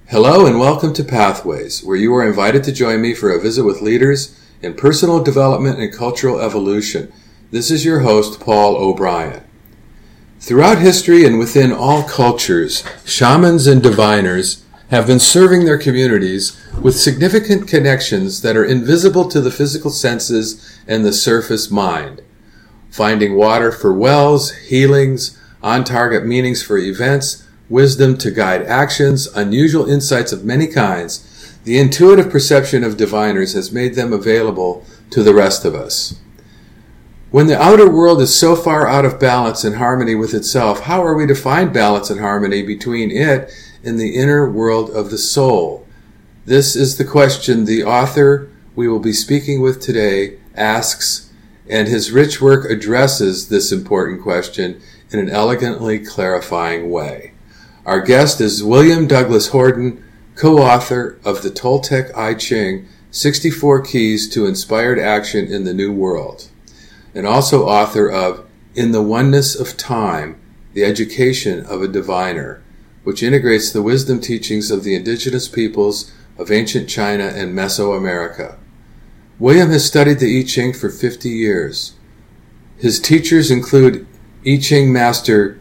Hello and welcome to Pathways, where you are invited to join me for a visit with leaders in personal development and cultural evolution. This is your host, Paul O'Brien. Throughout history and within all cultures, shamans and diviners have been serving their communities with significant connections that are invisible to the physical senses and the surface mind. Finding water for wells, healings, on-target meanings for events, wisdom to guide actions, unusual insights of many kinds, the intuitive perception of diviners has made them available to the rest of us. When the outer world is so far out of balance and harmony with itself, how are we to find balance and harmony between it and the inner world of the soul? This is the question the author we will be speaking with today asks, and his rich work addresses this important question in an elegantly clarifying way. Our guest is William Douglas Horden, co-author of the Toltec I Ching, 64 Keys to Inspired Action in the New World, and also author of In the Oneness of Time, The Education of a Diviner, which integrates the wisdom teachings of the indigenous peoples of ancient China and Mesoamerica. William has studied the I Ching for 50 years. His teachers include I Ching master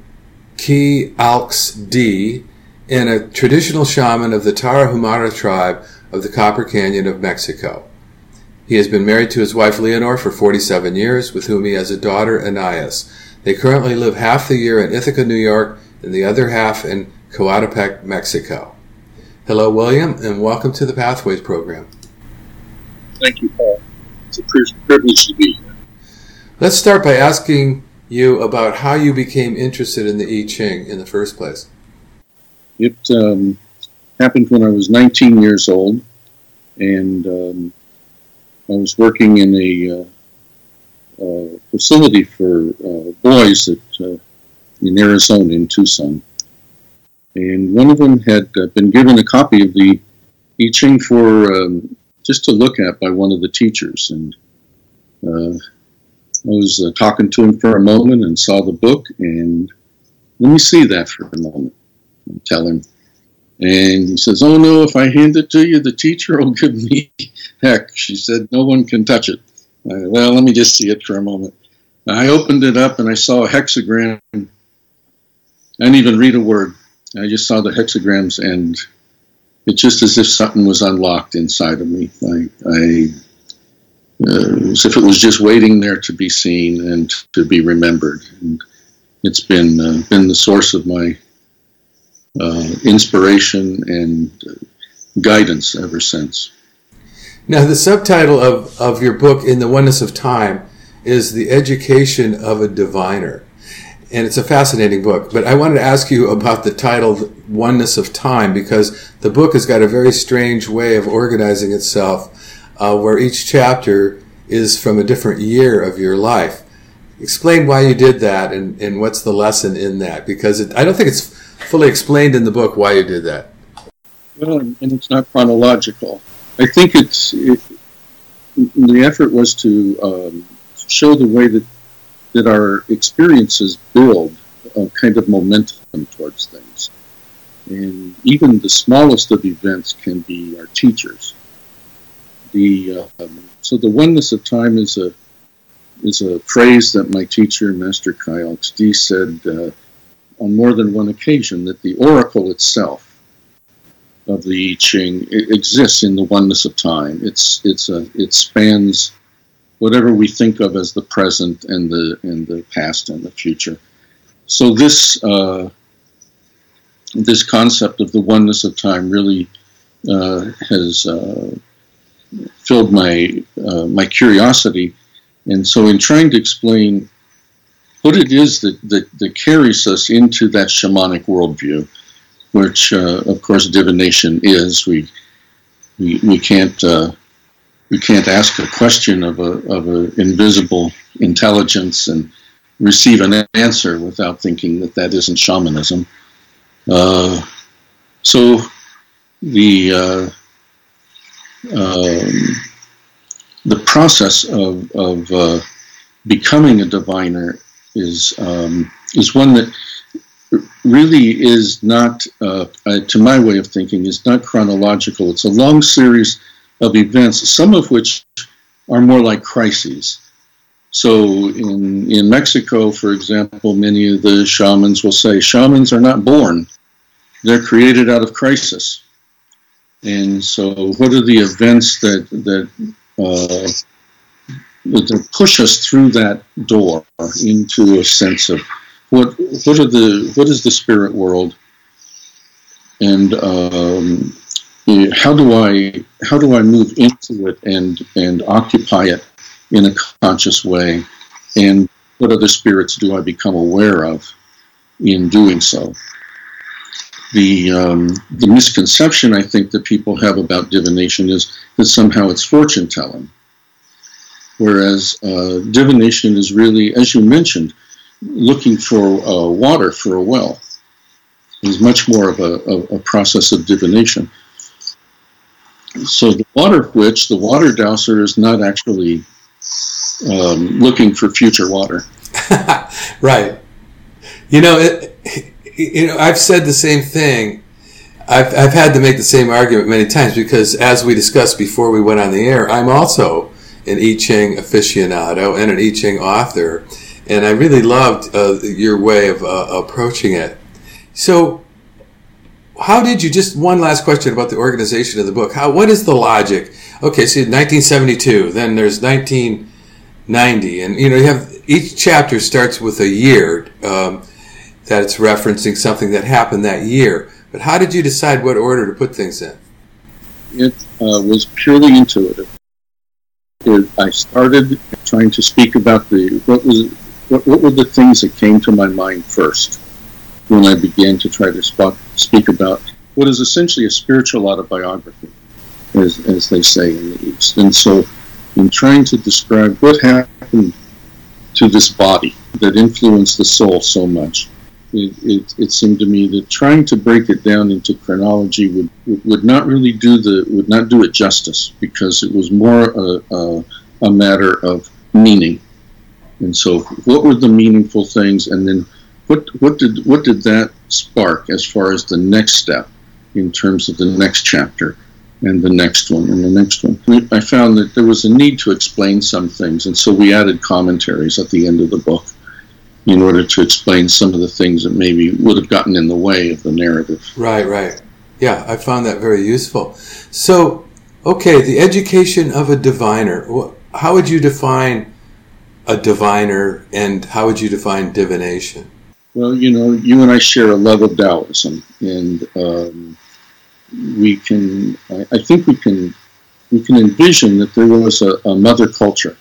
Ki Alx D, and a traditional shaman of the Tarahumara tribe of the Copper Canyon of Mexico. He has been married to his wife Leonore for 47 years, with whom he has a daughter, Anais. They currently live half the year in Ithaca, New York, and the other half in Coatepec, Mexico. Hello, William, and welcome to the Pathways program. Thank you, Paul. It's a privilege to be here. Let's start by asking you about how you became interested in the I Ching in the first place. It happened when I was 19 years old, and I was working in a facility for boys in Arizona, in Tucson. And one of them had been given a copy of the I Ching for just to look at by one of the teachers. And I was talking to him for a moment and saw the book, and let me see that for a moment, I tell him. And he says, "Oh no, if I hand it to you, the teacher will give me heck." She said, "No one can touch it." Well, let me just see it for a moment. I opened it up and I saw a hexagram. I didn't even read a word. I just saw the hexagrams, and it's just as if something was unlocked inside of me. As if it was just waiting there to be seen and to be remembered. And it's been the source of my inspiration and guidance ever since. Now, the subtitle of your book, In the Oneness of Time, is The Education of a Diviner. And it's a fascinating book. But I wanted to ask you about the title, Oneness of Time, because the book has got a very strange way of organizing itself, where each chapter is from a different year of your life. Explain why you did that and what's the lesson in that, because I don't think it's fully explained in the book why you did that. Well, and it's not chronological. I think the effort was to show the way that our experiences build a kind of momentum towards things. And even the smallest of events can be our teachers. So the oneness of time is a phrase that my teacher, Master Ki Alx D, said on more than one occasion, that the oracle itself of the I Ching exists in the oneness of time. It spans whatever we think of as the present and the past and the future. So this concept of the oneness of time really has filled my curiosity, and so in trying to explain what it is that carries us into that shamanic worldview, which of course divination is, we can't ask a question of a invisible intelligence and receive an answer without thinking that isn't shamanism. So the process of becoming a diviner is one that really is not, to my way of thinking, is not chronological. It's a long series of events, some of which are more like crises. So in Mexico, for example, many of the shamans will say shamans are not born. They're created out of crisis. And so what are the events that push us through that door into a sense of what is the spirit world, and how do I move into it and occupy it in a conscious way, and what other spirits do I become aware of in doing so? The misconception I think that people have about divination is that somehow it's fortune telling, whereas divination is really, as you mentioned, looking for water for a well. Is much more of a process of divination. So the water witch, the water dowser, is not actually looking for future water. Right. I've said the same thing. I've had to make the same argument many times because, as we discussed before we went on the air, I'm also an I Ching aficionado and an I Ching author, and I really loved your way of approaching it. So, how did you? Just one last question about the organization of the book. What is the logic? Okay, so 1972, then there's 1990, and you have each chapter starts with a year that it's referencing something that happened that year. But how did you decide what order to put things in? It was purely intuitive. I started trying to speak about what were the things that came to my mind first when I began to try to speak about what is essentially a spiritual autobiography, as they say in the East. And so, in trying to describe what happened to this body that influenced the soul so much, it seemed to me that trying to break it down into chronology would not really do it justice, because it was more a matter of meaning. And so, what were the meaningful things, and then what did that spark as far as the next step in terms of the next chapter and the next one and the next one? I found that there was a need to explain some things, and so we added commentaries at the end of the book in order to explain some of the things that maybe would have gotten in the way of the narrative. Right. Yeah, I found that very useful. So, okay, the education of a diviner. How would you define a diviner, and how would you define divination? Well, you and I share a love of Taoism, and I think we can envision that there was a mother culture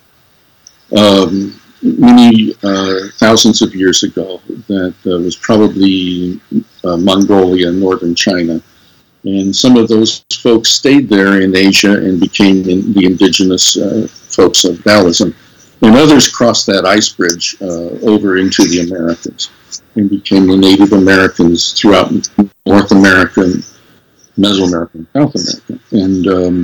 many thousands of years ago that was probably Mongolia, northern China, and some of those folks stayed there in Asia and became the indigenous folks of Taoism. And others crossed that ice bridge over into the Americas and became the Native Americans throughout North America, Mesoamerica, and South America. And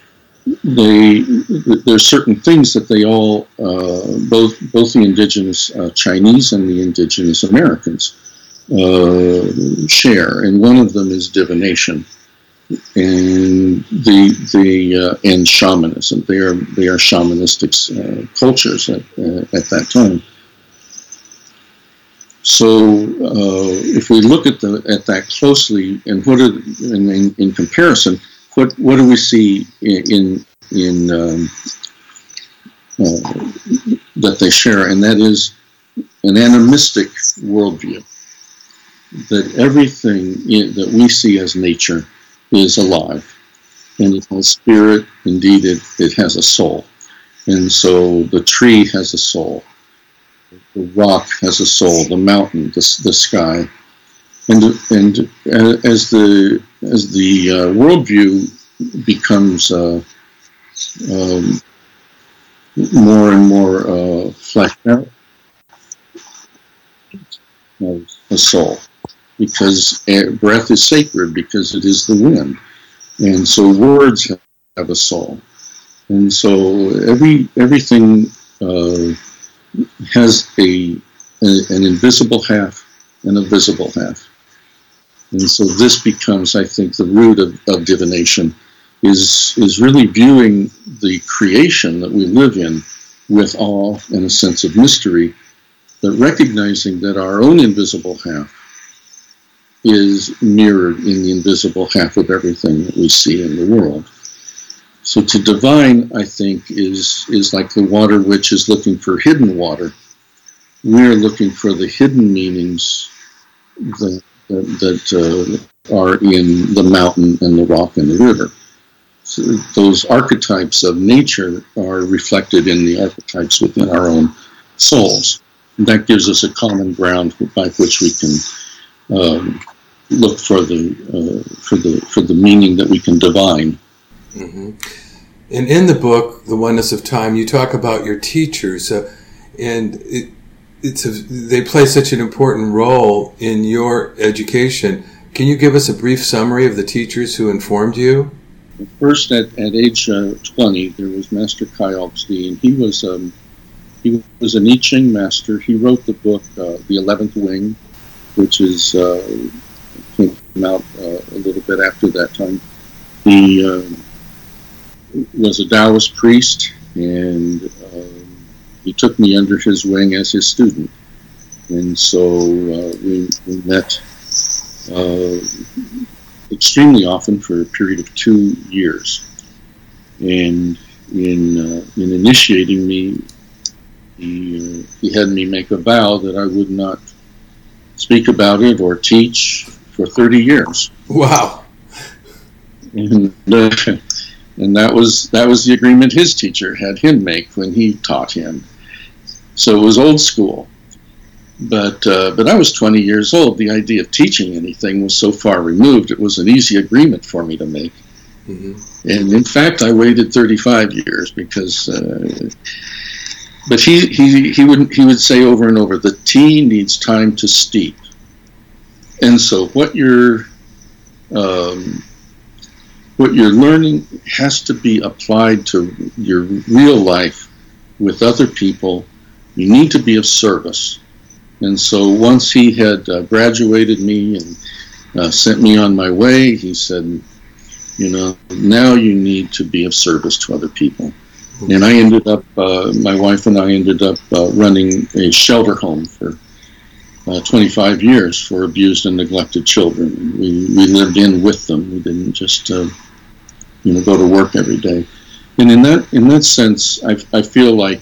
there's certain things that they all, both the indigenous Chinese and the indigenous Americans share. And one of them is divination. And and shamanism. They are shamanistic cultures at that time. So if we look at that closely, and in comparison, what do we see in that they share? And that is an animistic worldview. That everything that we see as nature is alive, and it has spirit. Indeed, it has a soul. And so the tree has a soul, the rock has a soul, the mountain, the sky, and as the worldview becomes more and more fleshed out, a soul. Because breath is sacred, because it is the wind, and so words have a soul, and so everything has an invisible half and a visible half. And so this becomes, I think, the root of divination, is really viewing the creation that we live in with awe and a sense of mystery, but recognizing that our own invisible half is mirrored in the invisible half of everything that we see in the world. So to divine, I think, is like the water witch is looking for hidden water. We're looking for the hidden meanings that are in the mountain and the rock and the river. So those archetypes of nature are reflected in the archetypes within our own souls. And that gives us a common ground by which we can look for the meaning that we can divine. Mm-hmm. And in the book, The Oneness of Time, you talk about your teachers, and they play such an important role in your education. Can you give us a brief summary of the teachers who informed you? First, at age 20, there was Master Kai Augustine. He was an I Ching master. He wrote the book The 11th Wing, which came out a little bit after that time. He was a Taoist priest, and he took me under his wing as his student. And so we met extremely often for a period of 2 years. And in initiating me, he had me make a vow that I would not speak about it or teach for 30 years. Wow. And that was the agreement his teacher had him make when he taught him. So it was old school. But I was 20 years old. The idea of teaching anything was so far removed, it was an easy agreement for me to make. Mm-hmm. And in fact, I waited 35 years because, but he would say over and over, the tea needs time to steep. And so what you're learning has to be applied to your real life with other people. You need to be of service. And so once he had graduated me and sent me on my way, he said, now you need to be of service to other people. And I ended up, my wife and I ended up running a shelter home for 25 years for abused and neglected children. We lived in with them. We didn't just, go to work every day. And in that sense, I feel like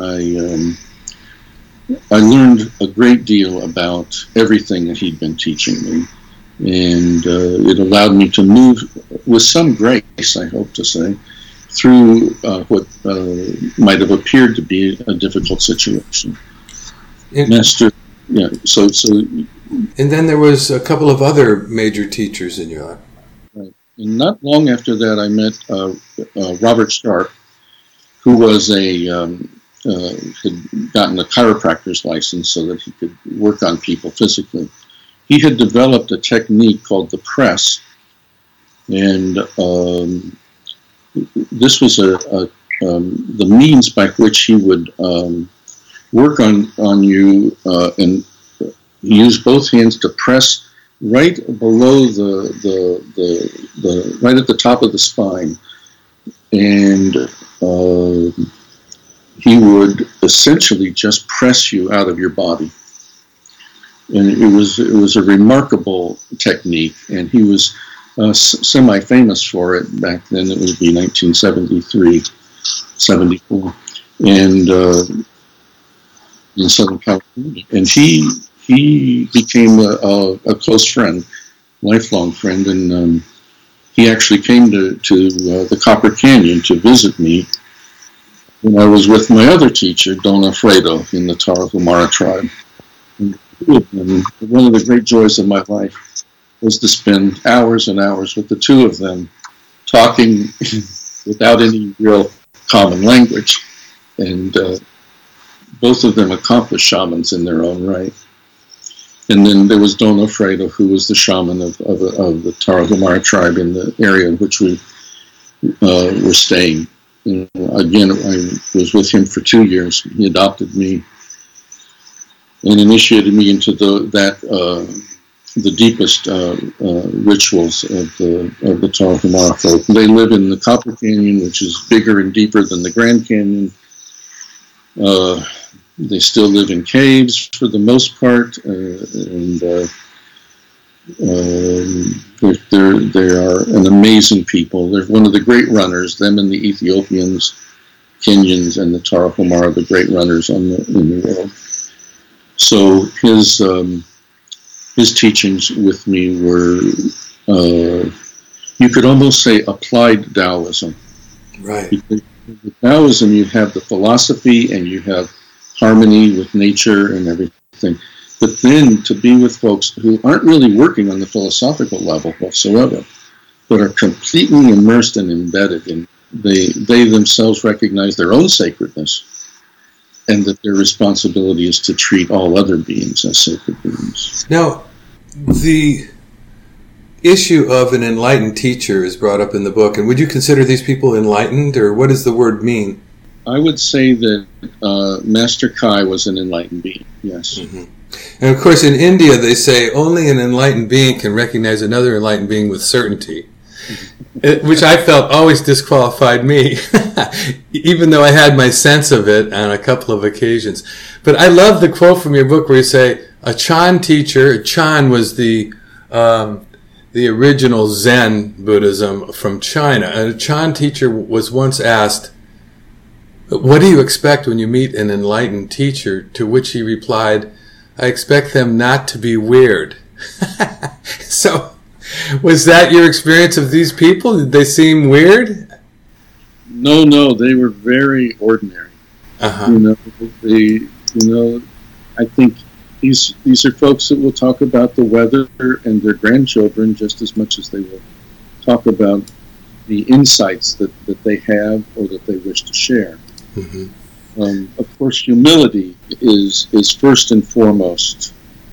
I learned a great deal about everything that he'd been teaching me, and it allowed me to move with some grace, I hope to say, through what might have appeared to be a difficult situation. Master, yeah. So. And then there was a couple of other major teachers in your life. Right. And not long after that, I met Robert Sharp, who was had gotten a chiropractor's license so that he could work on people physically. He had developed a technique called the press, and this was the means by which he would work on you and use both hands to press right below the right at the top of the spine, and he would essentially just press you out of your body. And it was a remarkable technique, and he was semi-famous for it back then. It would be 1973, 74, and in Southern California. And he became a close friend, lifelong friend, and he actually came to the Copper Canyon to visit me when I was with my other teacher, Don Alfredo, in the Tarahumara tribe. And one of the great joys of my life was to spend hours and hours with the two of them, talking without any real common language. And both of them accomplished shamans in their own right. And then there was Don Alfredo, who was the shaman of the Tarahumara tribe in the area in which we were staying. Again, I was with him for 2 years. He adopted me. and initiated me into the deepest rituals of the Tarahumara folk. They live in the Copper Canyon, which is bigger and deeper than the Grand Canyon. They still live in caves for the most part, and they are an amazing people. They're one of the great runners. Them and the Ethiopians, Kenyans, and the Tarahumara, the great runners in the world. So his teachings with me were, you could almost say, applied Taoism. Right. Because with Taoism, you have the philosophy and you have harmony with nature and everything. But then to be with folks who aren't really working on the philosophical level whatsoever, but are completely immersed and embedded in, they themselves recognize their own sacredness, and that their responsibility is to treat all other beings as sacred beings. Now, the issue of an enlightened teacher is brought up in the book, and would you consider these people enlightened, or what does the word mean? I would say that Master Kai was an enlightened being, yes. Mm-hmm. And of course, in India, they say only an enlightened being can recognize another enlightened being with certainty, which I felt always disqualified me, even though I had my sense of it on a couple of occasions. But I love the quote from your book where you say, a Chan teacher, Chan was the original Zen Buddhism from China, and a Chan teacher was once asked, what do you expect when you meet an enlightened teacher? To which he replied, I expect them not to be weird. So, was that your experience of these people? Did they seem weird? No, they were very ordinary. Uh-huh. I think these are folks that will talk about the weather and their grandchildren just as much as they will talk about the insights that they have or that they wish to share. Mm-hmm. Of course, humility is first and foremost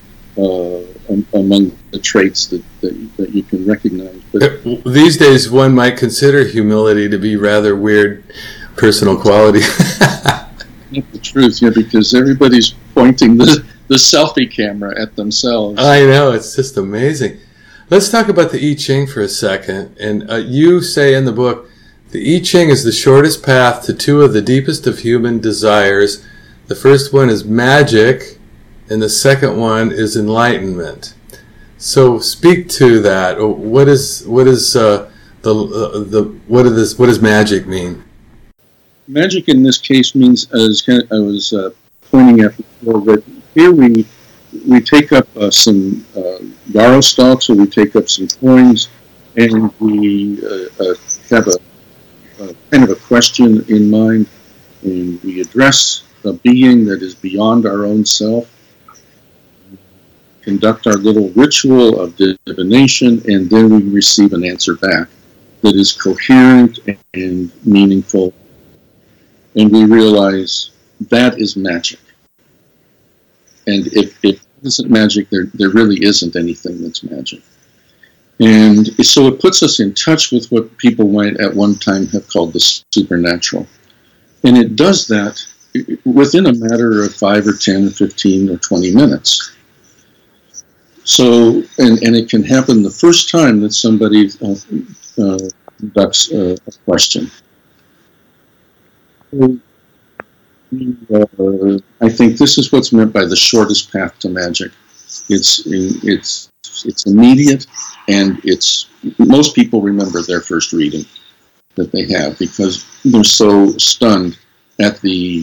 among the traits that you can recognize. But these days, one might consider humility to be rather weird personal quality. That's the truth, yeah, because everybody's pointing the selfie camera at themselves. I know, it's just amazing. Let's talk about the I Ching for a second. And you say in the book, the I Ching is the shortest path to two of the deepest of human desires. The first one is magic, and the second one is enlightenment. So speak to that. What does magic mean? Magic in this case means, as I was pointing at before, that here we take up some yarrow stalks, or we take up some coins, and we have a kind of a question in mind, and we address a being that is beyond our own self, conduct our little ritual of divination, and then we receive an answer back that is coherent and meaningful, and we realize that is magic. And if it isn't magic, there really isn't anything that's magic. And so it puts us in touch with what people might at one time have called the supernatural. And it does that within a matter of 5 or 10 or 15 or 20 minutes. So, and it can happen the first time that somebody conducts a question. I think this is what's meant by the shortest path to magic. It's immediate, and most people remember their first reading that they have because they're so stunned at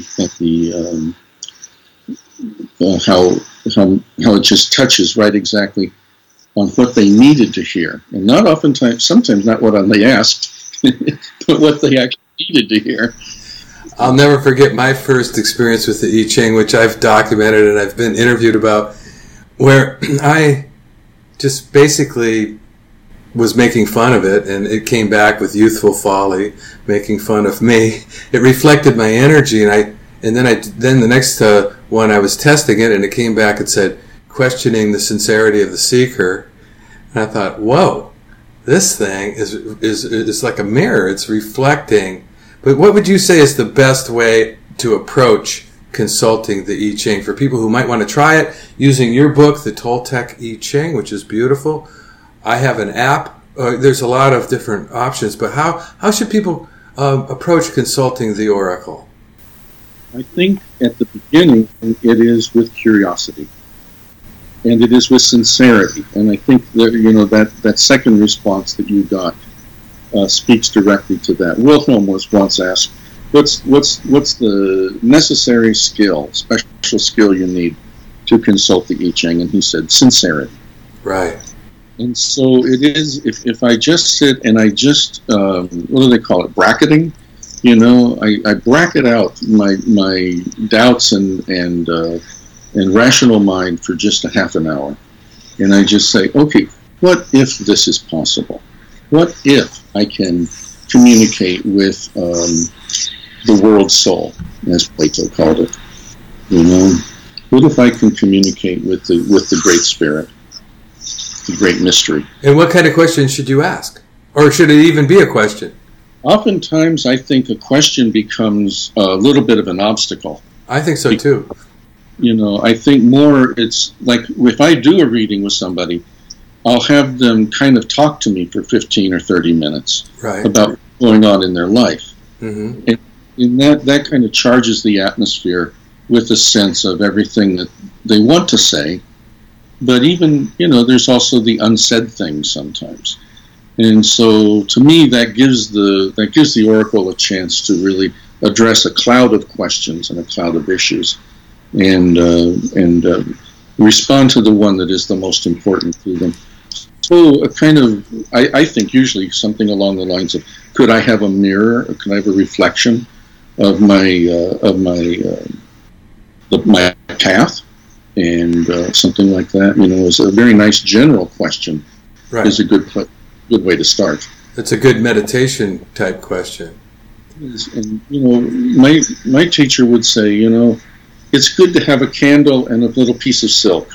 how it just touches right exactly on what they needed to hear, and not oftentimes, sometimes not what they asked, but what they actually needed to hear. I'll never forget my first experience with the I Ching, which I've documented and I've been interviewed about, where I just basically was making fun of it, and it came back with youthful folly, making fun of me. It reflected my energy, and then the next one I was testing it, and it came back and said, questioning the sincerity of the seeker. And I thought, whoa, this thing is like a mirror. It's reflecting. But what would you say is the best way to approach consulting the I Ching for people who might want to try it using your book, The Toltec I Ching, which is beautiful. I have an app. There's a lot of different options, but how should people approach consulting the Oracle? I think at the beginning it is with curiosity, and it is with sincerity. And I think that that second response that you got speaks directly to that. Wilhelm was once asked, "What's the necessary skill, special skill you need to consult the I Ching?" And he said, "Sincerity." Right. And so it is. If I just sit and I just what do they call it? Bracketing. I bracket out my doubts and rational mind for just a half an hour, and I just say, okay, what if this is possible? What if I can communicate with the world soul, as Plato called it? What if I can communicate with the Great Spirit, the Great Mystery? And what kind of questions should you ask, or should it even be a question? Oftentimes, I think a question becomes a little bit of an obstacle. I think so too. I think more it's like if I do a reading with somebody, I'll have them kind of talk to me for 15 or 30 minutes about what's going on in their life. Mm-hmm. And that kind of charges the atmosphere with a sense of everything that they want to say. But even, there's also the unsaid things sometimes. And so, to me, that gives the Oracle a chance to really address a cloud of questions and a cloud of issues, and respond to the one that is the most important to them. So, I think usually something along the lines of, could I have a mirror? Or could I have a reflection of my path? And something like that, is a very nice general question. Right. Is a good way to start. It's a good meditation type question. And my teacher would say, it's good to have a candle and a little piece of silk,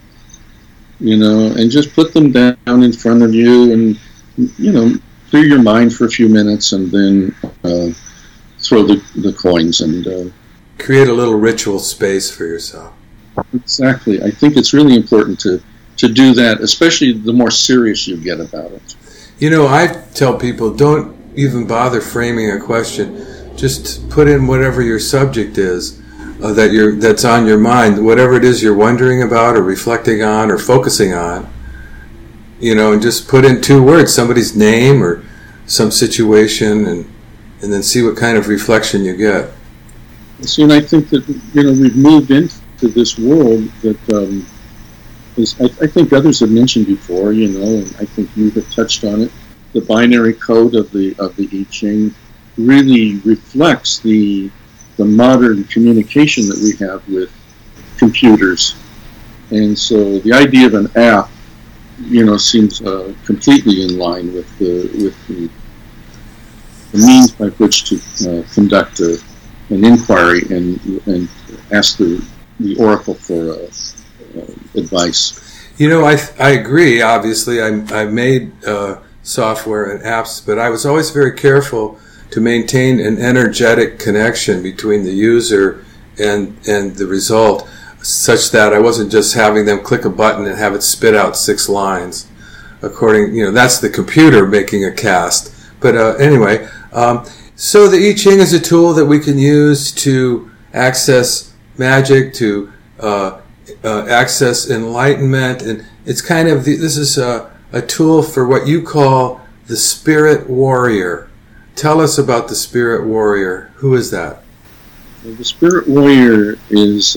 and just put them down in front of you, and clear your mind for a few minutes, and then throw the coins and create a little ritual space for yourself. Exactly. I think it's really important to do that, especially the more serious you get about it. I tell people, don't even bother framing a question. Just put in whatever your subject is that's on your mind, whatever it is you're wondering about or reflecting on or focusing on. And just put in 2 words, somebody's name or some situation, and then see what kind of reflection you get. See, and I think that we've moved into this world that I think others have mentioned before, and I think you have touched on it. The binary code of the I Ching really reflects the modern communication that we have with computers, and so the idea of an app, seems completely in line with the means by which to conduct an inquiry and ask the Oracle for advice. I agree. Obviously, I made software and apps, but I was always very careful to maintain an energetic connection between the user and the result, such that I wasn't just having them click a button and have it spit out 6 lines. That's the computer making a cast. But anyway, so the I Ching is a tool that we can use to access magic, to access enlightenment, and it's kind of this is a tool for what you call the spirit warrior. Tell us about the spirit warrior. Who is that? Well, the spirit warrior is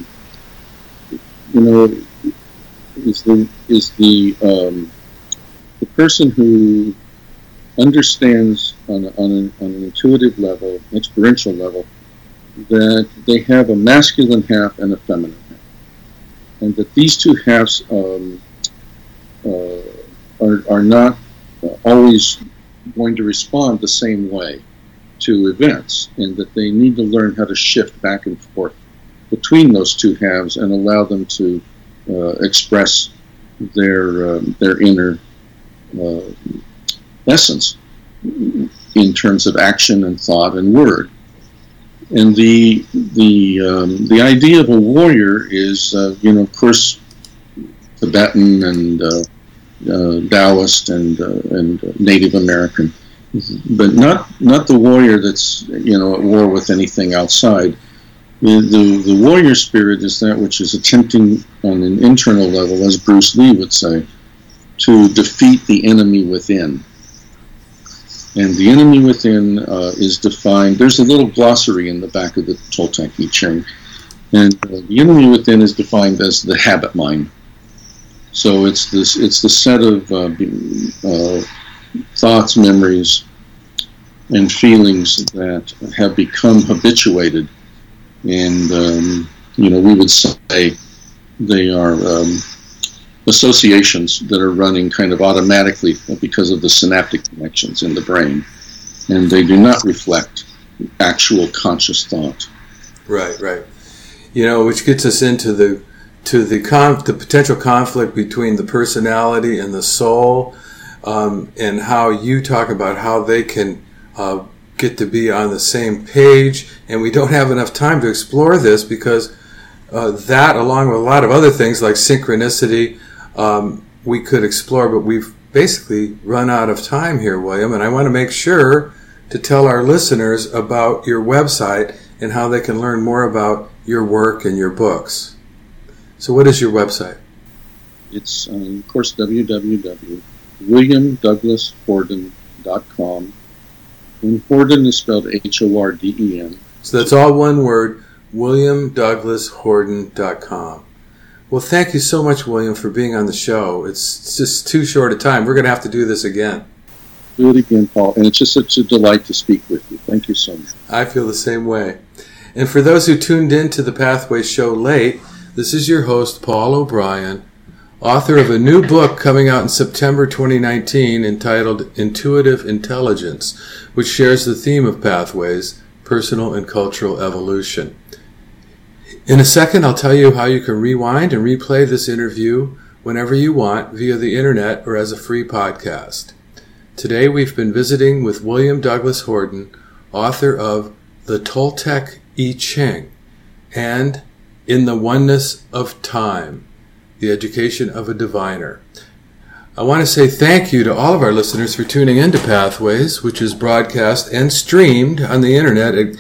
the person who understands on an intuitive level, experiential level, that they have a masculine half and a feminine half, and that these 2 halves are not always going to respond the same way to events, and that they need to learn how to shift back and forth between those 2 halves and allow them to express their inner essence in terms of action and thought and word. And the idea of a warrior is, of course, Tibetan and Taoist and Native American, but not the warrior that's at war with anything outside. The warrior spirit is that which is attempting on an internal level, as Bruce Lee would say, to defeat the enemy within. And the enemy within is defined. There's a little glossary in the back of the Toltec I Ching, and the enemy within is defined as the habit mind. So it's the set of thoughts, memories, and feelings that have become habituated, and we would say they are associations that are running kind of automatically because of the synaptic connections in the brain, and they do not reflect actual conscious thought. Right. Which gets us into the potential conflict between the personality and the soul, and how you talk about how they can get to be on the same page. And we don't have enough time to explore this because that, along with a lot of other things like synchronicity, we could explore, but we've basically run out of time here, William, and I want to make sure to tell our listeners about your website and how they can learn more about your work and your books. So what is your website? It's, of course, www.williamdouglashorden.com, and Horden is spelled H-O-R-D-E-N. So that's all one word, WilliamDouglasHorden.com. Well, thank you so much, William, for being on the show. It's just too short a time. We're going to have to do this again. Do it again, Paul. And it's just such a delight to speak with you. Thank you so much. I feel the same way. And for those who tuned in to the Pathways show late, this is your host, Paul O'Brien, author of a new book coming out in September 2019 entitled Intuitive Intelligence, which shares the theme of pathways, personal and cultural evolution. In a second, I'll tell you how you can rewind and replay this interview whenever you want via the internet or as a free podcast. Today, we've been visiting with William Douglas Horden, author of The Toltec I Ching and In the Oneness of Time, The Education of a Diviner. I want to say thank you to all of our listeners for tuning in to Pathways, which is broadcast and streamed on the internet at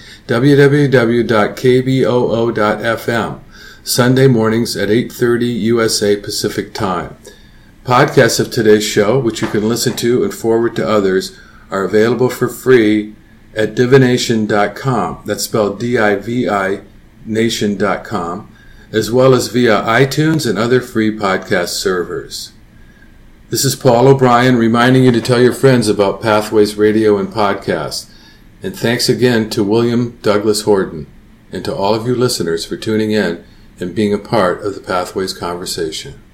www.kboo.fm, Sunday mornings at 8:30 USA Pacific Time. Podcasts of today's show, which you can listen to and forward to others, are available for free at divination.com. That's spelled D-I-V-I nation.com, as well as via iTunes and other free podcast servers. This is Paul O'Brien reminding you to tell your friends about Pathways Radio and Podcast. And thanks again to William Douglas Horden and to all of you listeners for tuning in and being a part of the Pathways conversation.